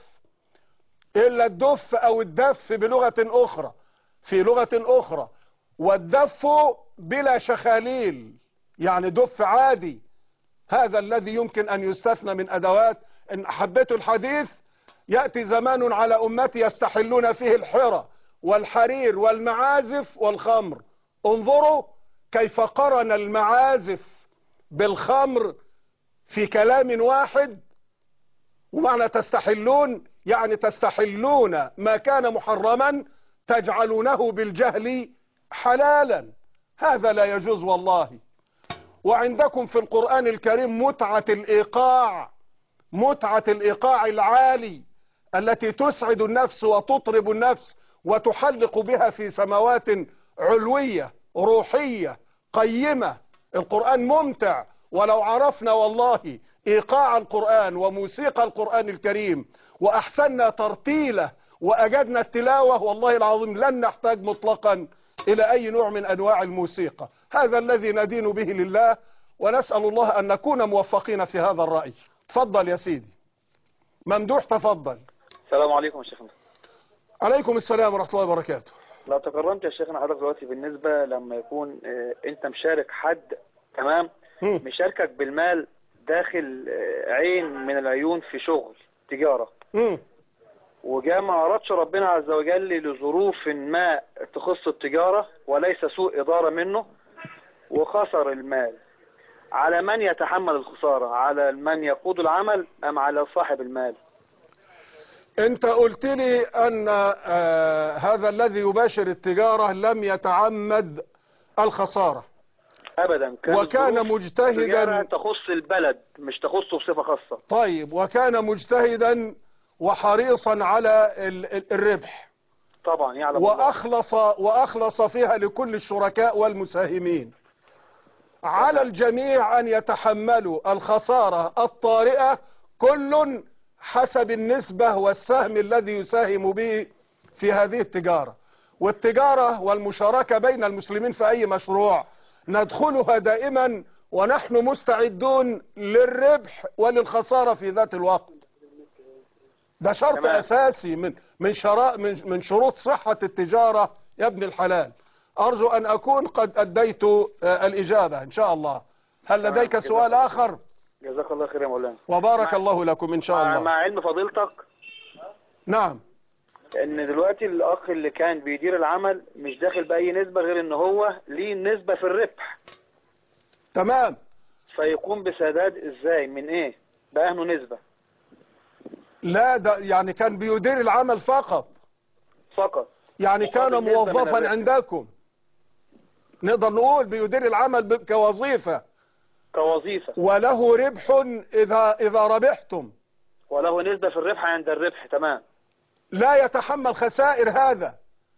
الدف أو الدف في لغة أخرى، والدف بلا شخاليل، يعني دف عادي، هذا الذي يمكن أن يستثنى من أدوات. إن حبيتوا الحديث، يأتي زمان على أمتي يستحلون فيه الحرى والحرير والمعازف والخمر. انظروا كيف قرن المعازف بالخمر في كلام واحد. ومعنى تستحلون يعني تستحلون ما كان محرما تجعلونه بالجهل حلالا، هذا لا يجوز والله. وعندكم في القرآن الكريم متعة الإيقاع العالي التي تسعد النفس وتطرب النفس وتحلق بها في سماوات علوية روحية قيمة. القرآن ممتع، ولو عرفنا والله إيقاع القرآن وموسيقى القرآن الكريم وأحسننا ترتيله وأجدنا التلاوة، والله العظيم لن نحتاج مطلقا إلى أي نوع من أنواع الموسيقى. هذا الذي ندين به لله، ونسأل الله أن نكون موفقين في هذا الرأي. تفضل يا سيدي ممدوح، تفضل. السلام عليكم يا شيخنا. عليكم السلام ورحمة الله وبركاته. لو تكرمت يا شيخنا حضرتك دلوقتي بالنسبة لما يكون انت مشارك حد، تمام، مشاركك بالمال داخل عين من العيون في شغل تجارة، وجاء ما أردش ربنا عز وجل لظروف ما تخص التجارة وليس سوء إدارة منه وخسر المال، على من يتحمل الخسارة؟ على من يقود العمل أم على صاحب المال؟ انت قلت لي ان هذا الذي يباشر التجارة لم يتعمد الخسارة ابدا، وكان مجتهدا، تخص البلد مش تخصه بصفة خاصة. طيب، وكان مجتهدا وحريصا على الربح طبعا، يعلم وأخلص فيها لكل الشركاء والمساهمين. على الجميع أن يتحملوا الخسارة الطارئة، كل حسب النسبة والسهم الذي يساهم به في هذه التجارة. والتجارة والمشاركة بين المسلمين في أي مشروع ندخلها دائما ونحن مستعدون للربح وللخسارة في ذات الوقت. ده شرط أساسي من شروط صحة التجارة يا ابن الحلال. أرجو أن أكون قد أديت الإجابة إن شاء الله. هل لديك سؤال آخر؟ جزاك الله خير يا مولانا. وبارك الله لكم إن شاء الله. مع علم فضيلتك، نعم، ان دلوقتي الاخ اللي كان بيدير العمل مش داخل باي نسبة غير ان هو ليه نسبة في الربح، تمام، فيقوم بسداد ازاي؟ من ايه بقى له نسبة؟ لا، ده يعني كان بيدير العمل فقط يعني كان موظفا عندكم، نقدر نقول بيدير العمل كوظيفة وله ربح إذا ربحتم، وله نسبة في الربح عند الربح، تمام. لا يتحمل خسائر هذا،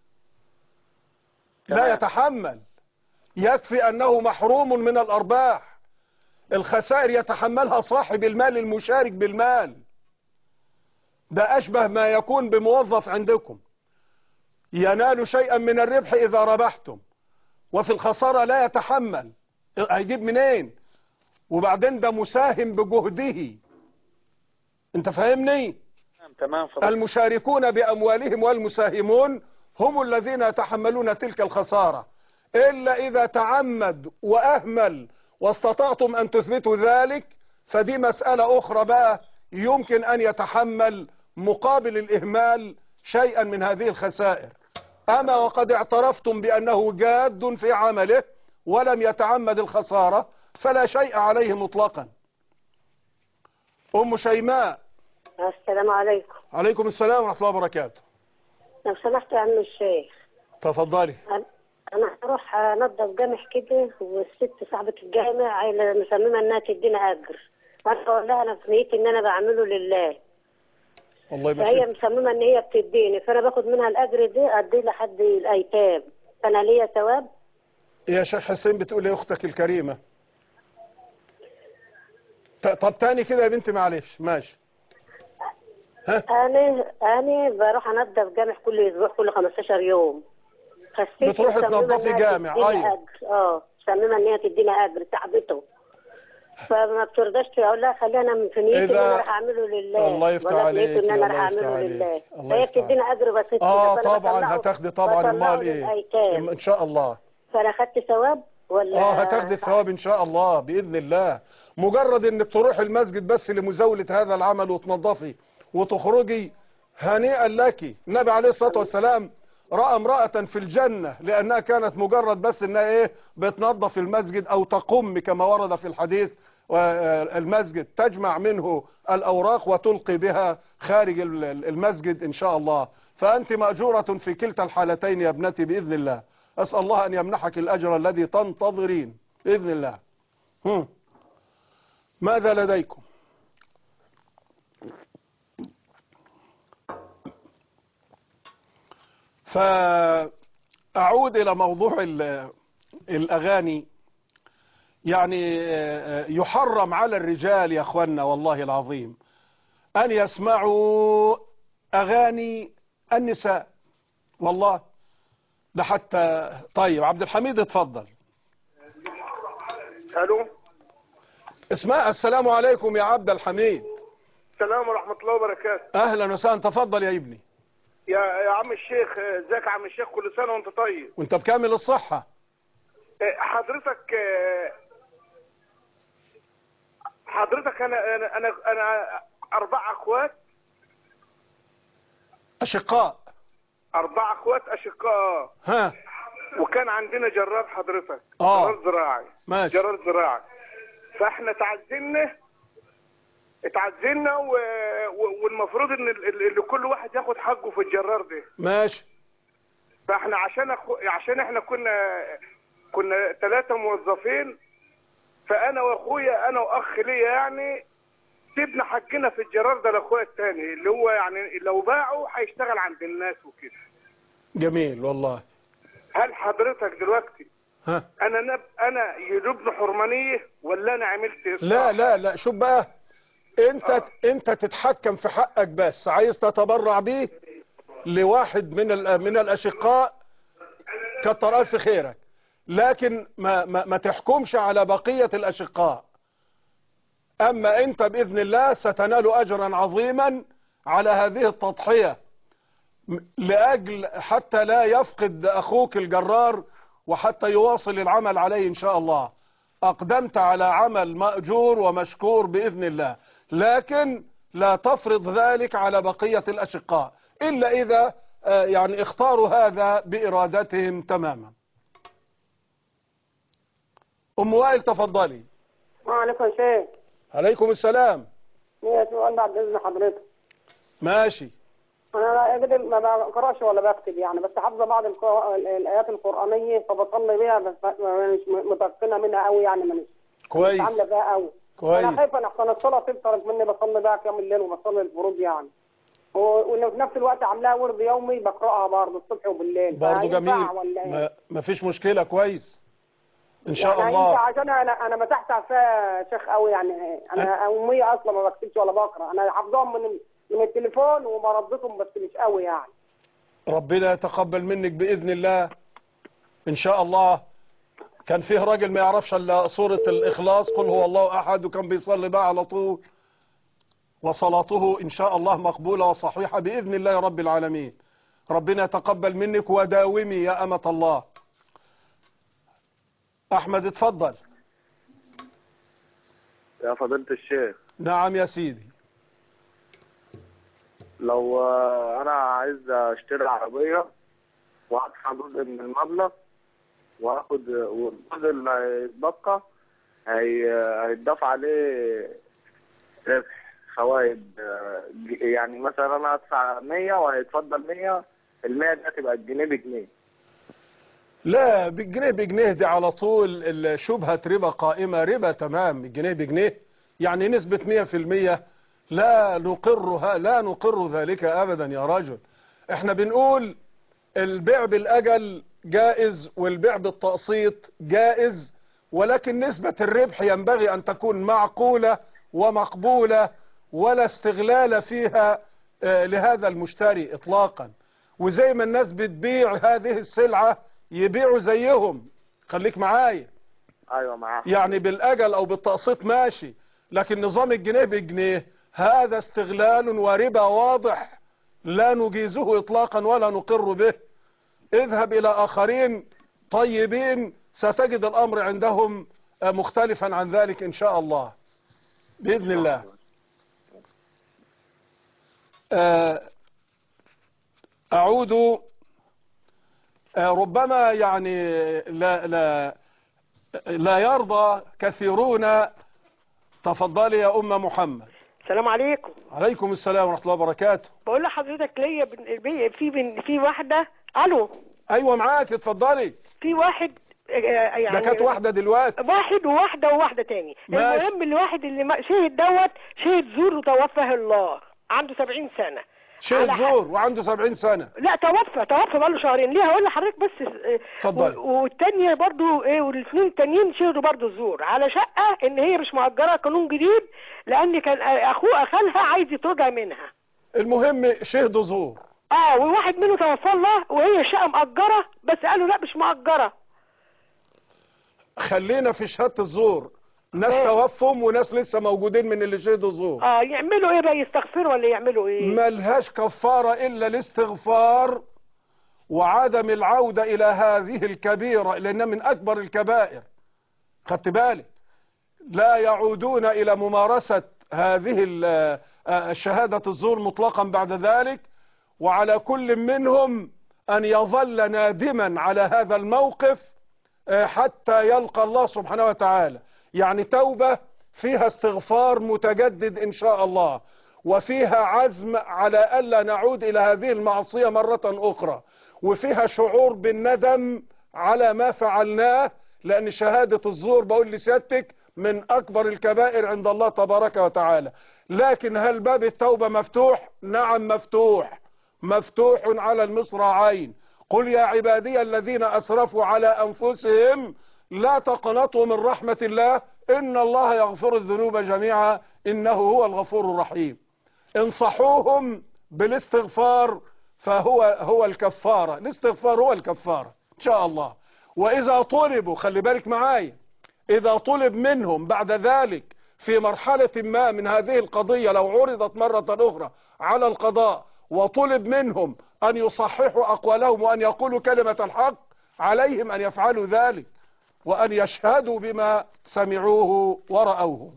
لا يتحمل، يكفي أنه محروم من الأرباح. الخسائر يتحملها صاحب المال المشارك بالمال. ده أشبه ما يكون بموظف عندكم ينال شيئا من الربح إذا ربحتم، وفي الخسارة لا يتحمل، هيجيب منين؟ وبعدين ده مساهم بجهده. انت فاهمني؟ تمام. المشاركون بأموالهم والمساهمون هم الذين يتحملون تلك الخسارة، إلا إذا تعمد وأهمل واستطعتم أن تثبتوا ذلك، فدي مسألة أخرى بقى، يمكن أن يتحمل مقابل الإهمال شيئا من هذه الخسائر. أما وقد اعترفتم بأنه جاد في عمله ولم يتعمد الخسارة فلا شيء عليه مطلقا. أم شيماء. السلام عليكم. عليكم السلام ورحمة الله وبركاته. لو سمحت يا عم الشيخ. تفضلي. أنا هروح أنظف جامع كده، والست صاحبة الجامع مصممة إنها تدينا أجر، وأنا بقول لها أنا في نيتي إن أنا بعمله لله. والله فهي مصممة إن هي بتديني، فأنا باخد منها الأجر ده أديه لحد الأيتام، فأنا ليا ثواب؟ يا شيخ حسين بتقول يا أختك الكريمة. طب تاني كده يا بنتي معلش. ماشي. ها؟ أنا بروح أنظف جامع كل أسبوع، كل 15 يوم. بتروحي تنظفي جامع؟ أيوه. مصممة إن هي تدينا أجر تعبته، فما بترضاش تقول لها خلينا من في نيتي ان انا راح اعمله لله. الله يفتح عليك. ان انا راح اعمله لله، فهي بتدينا اجر بسيط. طبعا هتاخدي طبعا. امال ايه؟ ان شاء الله. فانا خدت ثواب ولا؟ هتاخدي الثواب ان شاء الله باذن الله. مجرد انك تروحي المسجد بس لمزاوله هذا العمل وتنظفي وتخرجي هنيئا لك. النبي عليه الصلاه والسلام راى امراه في الجنه لانها كانت مجرد بس انها ايه بتنظف المسجد او تقم كما ورد في الحديث، والمسجد تجمع منه الأوراق وتلقي بها خارج المسجد إن شاء الله. فأنت مأجورة في كلتا الحالتين يا ابنتي بإذن الله. أسأل الله أن يمنحك الأجر الذي تنتظرين بإذن الله. ماذا لديكم؟ فأعود إلى موضوع الأغاني. يعني يحرم على الرجال يا أخوانا والله العظيم أن يسمعوا أغاني النساء، والله ده حتى. طيب عبد الحميد اتفضل. الو. اسماء، السلام عليكم يا عبد الحميد. السلام ورحمه الله وبركاته. اهلا وسهلا، تفضل يا ابني. يا عم الشيخ، ازيك يا عم الشيخ؟ كل سنه وانت طيب. وانت بكامل الصحه. حضرتك انا 4 اخوات اشقاء. 4 اخوات اشقاء. ها. وكان عندنا جرار حضرتك. جرار زراعي. ماشي. جرار زراعي. فاحنا اتعزلنا والمفروض ان كل واحد ياخد حقه في الجرار ده. ماشي. فاحنا عشان احنا كنا 3 موظفين، فانا واخويا، انا واخ ليا يعني، سيبنا حقنا في الجرار ده لاخويا الثاني، اللي هو يعني لو باعه هيشتغل عند الناس وكده. جميل والله. هل حضرتك دلوقتي ها انا يلبني حرمانيه ولا انا عملت ايه؟ لا لا لا، شوف بقى، انت تتحكم في حقك، بس عايز تتبرع بيه لواحد من الاشقاء كتر الف خيرك، لكن ما تحكمش على بقية الاشقاء. اما انت باذن الله ستنال اجرا عظيما على هذه التضحية، لاجل حتى لا يفقد اخوك الجرار، وحتى يواصل العمل عليه ان شاء الله. اقدمت على عمل مأجور ومشكور باذن الله، لكن لا تفرض ذلك على بقية الاشقاء الا اذا يعني اختاروا هذا بارادتهم تماما. ام وائل تفضلي. وعليكم السلام. عليكم السلام. يا سؤال بعد اذن حضرتك. ماشي. انا قدر ما بقراش ولا بكتب يعني، بس حافظه بعض الايات القرانيه فبصلي بيها، بس مش متقنه منها قوي يعني، مش كويس، عامله بيها قوي. كويس. انا خايفه ان احسن الصلاه تفترق مني، بصلي بيها كام الليل وبصلي الفروض يعني، وفي نفس الوقت عاملاها ورد يومي بقراها برضه الصبح وبالليل. برضه جميل، ما فيش مشكله، كويس ان شاء يعني الله. عشان انا مسحت فيها شيخ قوي يعني، انا اميه اصلا ما بكتبش ولا بقرا، انا حافظهم من التليفون ومردتهم بس مش قوي يعني. ربنا يتقبل منك باذن الله ان شاء الله. كان فيه راجل ما يعرفش الا سوره الاخلاص، قل هو الله احد، وكان بيصلي بقى على طول، وصلاته ان شاء الله مقبوله وصحيحه باذن الله رب العالمين. ربنا يتقبل منك وداومي يا امه الله. احمد اتفضل. يا فضيلة الشيخ. نعم يا سيدي. لو انا عايز اشتري عربية وادفع جزء من المبلغ واخد، والجزء اللي هيتبقى هيتضاف عليه ربح فوائد، يعني مثلا انا هدفع 100 وهيتفضل 100، ال100 دي هتبقى الجنيه بجنيه. لا، بالجنيه بجنيه دي على طول شبهة ربا قائمة، ربا تمام. الجنيه بجنيه يعني نسبة 100%، لا نقر ذلك أبدا يا رجل. احنا بنقول البيع بالأجل جائز والبيع بالتقسيط جائز، ولكن نسبة الربح ينبغي أن تكون معقولة ومقبولة، ولا استغلال فيها لهذا المشتري إطلاقا. وزي ما الناس بتبيع هذه السلعة يبيعوا زيهم. خليك معايا. ايوه معاك. يعني بالاجل او بالتقسيط ماشي، لكن نظام الجنيه بجنيه هذا استغلال وربا واضح، لا نجيزه اطلاقا ولا نقر به. اذهب الى اخرين طيبين ستجد الامر عندهم مختلفا عن ذلك ان شاء الله باذن الله. اعود. ربما يعني لا يرضى كثيرون. تفضلي يا أم محمد. السلام عليكم. عليكم السلام ورحمة الله وبركاته. بقول لحضرتك ليا في واحدة. الو. ايوه معاك، اتفضلي. في واحد يعني ده كانت واحدة دلوقتي. واحد وواحدة تاني. المهم الواحد اللي شهد شهد زور وتوفاه الله، عنده 70 سنة. شهد زور وعنده 70 سنة. لا توفى بقاله شهرين. ليه؟ هقول لحضرتك بس. اتفضلي. والتانية برضو والاثنين التانيين شهدوا برضو الزور على شقة ان هي مش مؤجرة، قانون جديد، لان كان خالها عايز يطردها منها. المهم شهدوا زور. وواحد منه توفى الله وهي الشقة مؤجرة، بس قالوا لا مش مؤجرة. خلينا في شهادة الزور، ناس توفهم وناس لسه موجودين من اللي شهدوا زور. يعملوا ايه بقى؟ يستغفروا ولا يعملوا ايه؟ ملهاش كفارة الا الاستغفار وعدم العودة الى هذه الكبيرة لانها من اكبر الكبائر. خدت بالك؟ لا يعودون الى ممارسة هذه الشهادة الزور مطلقا بعد ذلك، وعلى كل منهم ان يظل نادما على هذا الموقف حتى يلقى الله سبحانه وتعالى. يعني توبة فيها استغفار متجدد إن شاء الله، وفيها عزم على ألا نعود إلى هذه المعصية مرة أخرى، وفيها شعور بالندم على ما فعلناه، لأن شهادة الزور بقول لسيادتك من أكبر الكبائر عند الله تبارك وتعالى. لكن هل باب التوبة مفتوح؟ نعم مفتوح، مفتوح على المصراعين. قل يا عبادي الذين أسرفوا على أنفسهم لا تقنطوا من رحمة الله إن الله يغفر الذنوب جميعا إنه هو الغفور الرحيم. انصحوهم بالاستغفار فهو الكفارة. الاستغفار هو الكفارة إن شاء الله. وإذا طلبوا، خلي بالك معايا، إذا طلب منهم بعد ذلك في مرحلة ما من هذه القضية، لو عرضت مرة أخرى على القضاء وطلب منهم أن يصححوا أقوالهم وأن يقولوا كلمة الحق، عليهم أن يفعلوا ذلك وأن يشهدوا بما سمعوه ورأوه.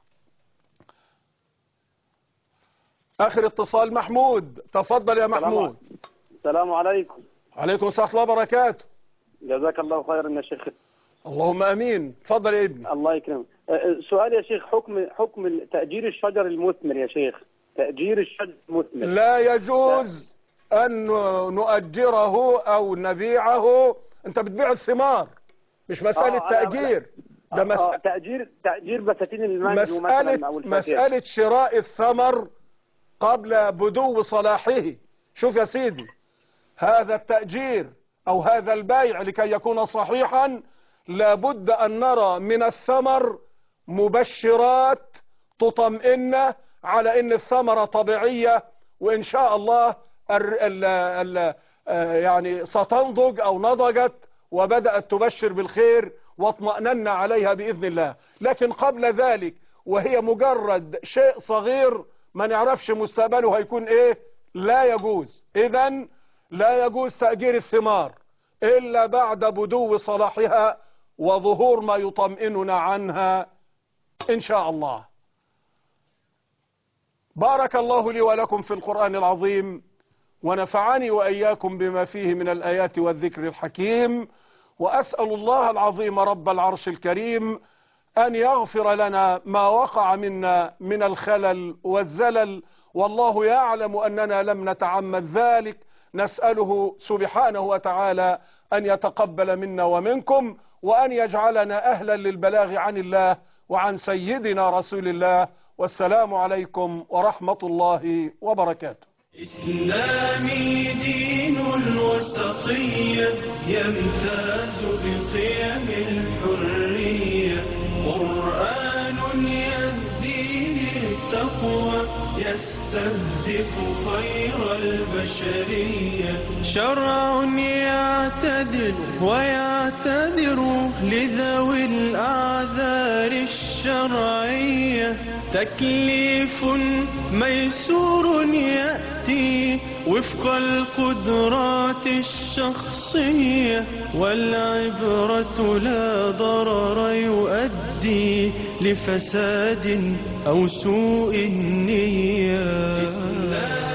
آخر اتصال محمود، تفضل يا محمود. السلام عليكم. عليكم السلام ورحمة الله وبركاته. جزاك الله خيرا يا شيخ. اللهم امين. تفضل يا ابني. الله يكرمك. سؤال يا شيخ، حكم تأجير الشجر المثمر يا شيخ، تأجير الشجر المثمر. لا يجوز أن نؤجره أو نبيعه. أنت بتبيع الثمار، مش مسألة تأجير. ده تأجير بساتين المانجو مثلا أو الفاكهة. مسألة شراء الثمر قبل بدو صلاحه. شوف يا سيدي، هذا التأجير أو هذا البيع لكي يكون صحيحا لابد أن نرى من الثمر مبشرات تطمئن على أن الثمرة طبيعية، وإن شاء الله يعني ستنضج أو نضجت وبدأت تبشر بالخير واطمأننا عليها بإذن الله. لكن قبل ذلك وهي مجرد شيء صغير ما نعرفش مستقبله هيكون إيه، لا يجوز. إذن لا يجوز تأجير الثمار إلا بعد بدو صلاحها وظهور ما يطمئننا عنها إن شاء الله. بارك الله لي ولكم في القرآن العظيم، ونفعني وإياكم بما فيه من الآيات والذكر الحكيم، وأسأل الله العظيم رب العرش الكريم أن يغفر لنا ما وقع منا من الخلل والزلل، والله يعلم أننا لم نتعمد ذلك. نسأله سبحانه وتعالى أن يتقبل منا ومنكم، وأن يجعلنا أهلا للبلاغ عن الله وعن سيدنا رسول الله. والسلام عليكم ورحمة الله وبركاته. إسلامي دين الوسطية يمتاز بقيم الحرية، قرآن يهدي للتقوى يستهدف خير البشرية، شرع يعتدل ويعتذر لذوي الأعذار الشرعية، تكليف ميسور يأتي وفق القدرات الشخصية، والعبرة لا ضرر يؤدي لفساد أو سوء النية.